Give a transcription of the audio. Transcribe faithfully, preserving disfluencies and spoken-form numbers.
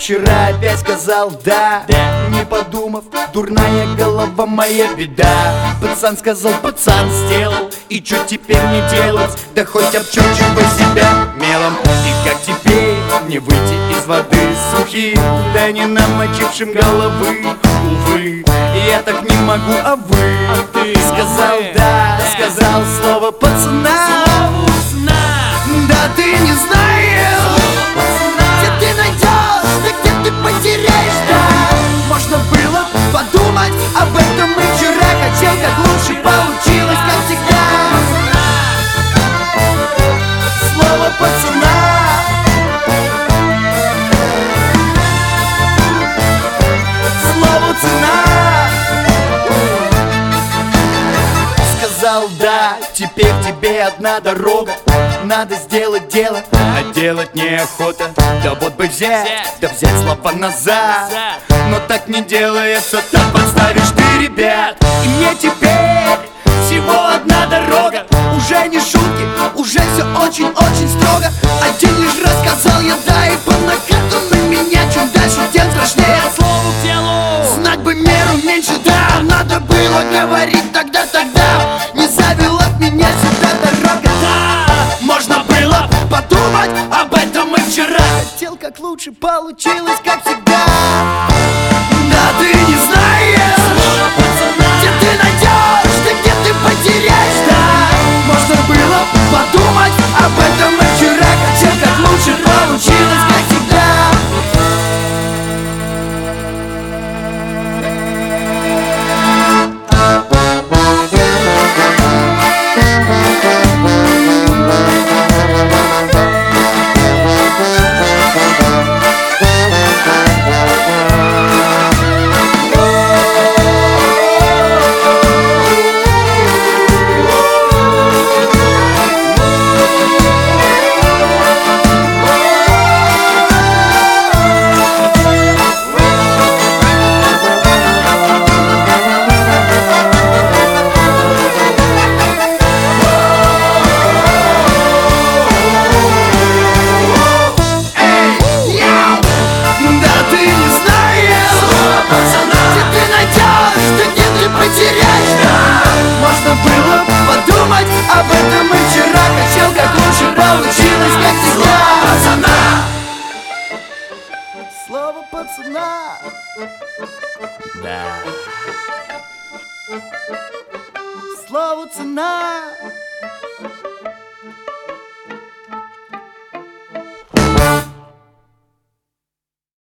вчера опять сказал да, да. Не подумав, дурная голова моя беда. Пацан сказал, пацан сделал, и чё теперь не делать? Да хоть обчёрчивай себя мелом. И как теперь не выйти из воды сухим, да не намочившим головы? Увы, я так не могу, а вы? А ты сказал да, сказал слово пацана. Да ты не знаешь, где ты найдешь, да где ты потеряешь, да. Можно было подумать об этом и вчера. Хотел, как лучше получилось, как всегда. Слово пацана. Слово цена. Сказал да, теперь тебе одна дорога. Надо сделать дело, а делать неохота. Да вот бы взять, да взять слова назад. Но так не делается, так подставишь ты ребят. И мне теперь всего одна дорога. Уже не шутки, уже все очень-очень строго. Один лишь раз сказал я да, и по накатанной меня. Чем дальше, тем страшнее. По слову к делу. Знать бы меру меньше, да. Надо было говорить тогда-тогда. Не завел от меня сюда дорога, да. Можно было подумать об этом и вчера. Хотел, как лучше получилось, как всегда. Да ты не знаешь, где ты найдешь, да где ты потеряешь, да. Можно было подумать об этом и вчера. Хотел, как лучше получилось, как всегда. Об этом и вчера. Хотел, как лучше получилось, как всегда. Слово пацана. Да. Слово цена.